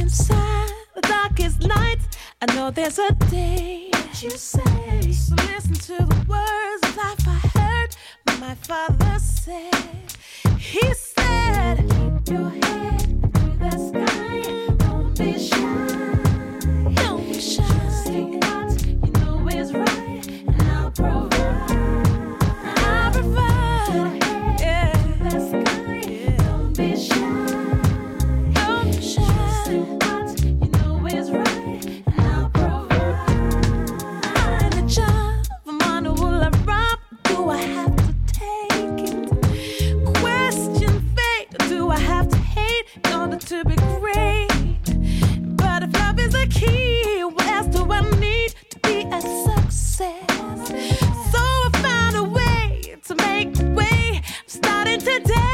inside the darkest nights, I know there's a day that you say. So listen to the words of life I heard my father say. He said, keep your head to the sky, don't be shy. Don't be shy. Say what you know is right, and I'll provide. I'll provide. Yeah. To the sky, yeah. Don't be shy. Don't be shy. Say what you know is right, and I'll provide. I'm the child of a man who will arrive. Do I have to take it? Question fate. Do I have to hate in order to be great? But if love is the key, what else do I need to be a success? So I found a way to make way. I'm starting today.